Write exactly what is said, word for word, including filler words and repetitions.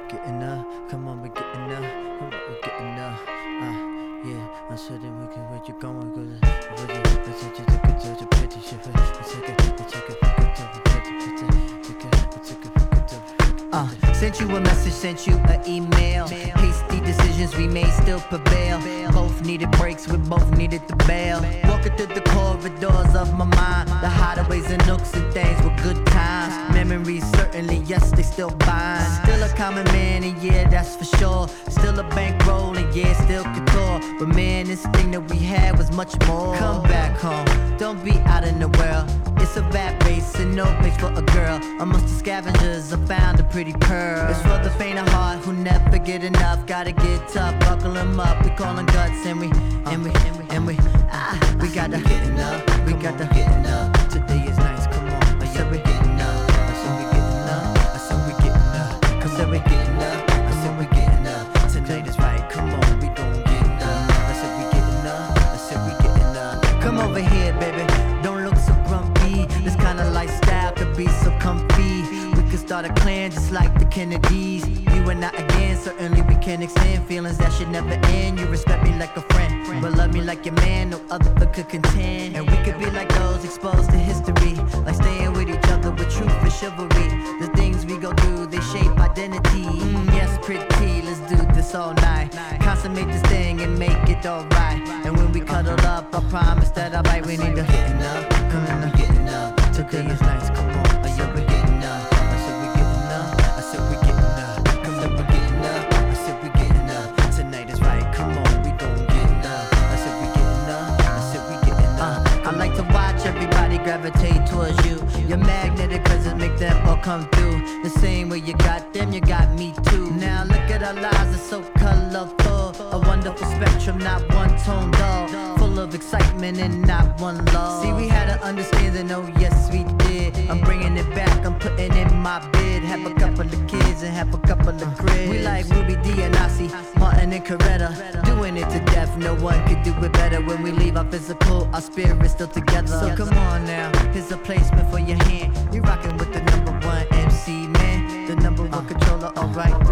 getting up. Come on, we're getting up. Come on, we're getting up. Ah, yeah. I said that we can where you going, cause it's such a good to the pretty shit. It's a good, it's a good, it's a Uh, sent you a message, sent you an email. Hasty decisions we made still prevail. Both needed breaks, we both needed the bail. Walking through the corridors of my mind, the hideaways and nooks and things were good times. Memories certainly, yes, they still bind. Still a common man, and yeah, that's for sure. Still a bankroll, and yeah, still couture. But man, this thing that we had was much more. Come back home, don't be out in the world. It's a rat race and no place for a girl. Amongst the scavengers, I found a pretty pearl. It's for the faint of heart who never get enough. Gotta get tough, buckle them up. We callin' guts and we, and we, and we, and we, ah, we gotta getting up. We gotta getting up. Today is nice, come on. I said we getting up. I said we getting up. I said we getting up. Come said we getting up. I said we getting up. Tonight is right, come on, we gon' get up. I said we getting up. I said we getting up. Come over here, baby. Don't look so grumpy. This kind of lifestyle could be so comfy. We could start a clan just like the Kennedys. You and I again, certainly we can extend feelings that should never end. You respect me like a friend, but love me like your man, no other could contend. And we could be like those exposed to history, like staying with each other with truth and chivalry. The things we go through, they shape identity. Mm, yes, pretty, let's do this all night. Consummate this thing and make it alright. And when we cuddle up, I promise that I'll bite. We need to getting up, coming up, getting up. Today is nice, come on. I said we getting up. I said we getting up. I said we getting up. Come on, we getting up. I said we getting up. Tonight is right, come on, we gon' get up. I said we getting up. I said we getting up. Uh, I like to watch everybody gravitate towards you. Your magnetic presence make them all come through. The same way you got them, you got me too. Now look at our lives, they're so colorful. A wonderful spectrum, not one tone dull. Full of excitement and not one love. See, we had an understanding, oh yes we did. I'm bringing it back, I'm putting in my bid. Have a couple of kids and have a couple of cribs. We like Ruby D and Ossie, Martin and Coretta. Doing it to death, no one could do it better. When we leave our physical, our spirit's still together. So come on now, here's a placement for your hand. You rockin' with the number one M C, man. The number one controller, alright.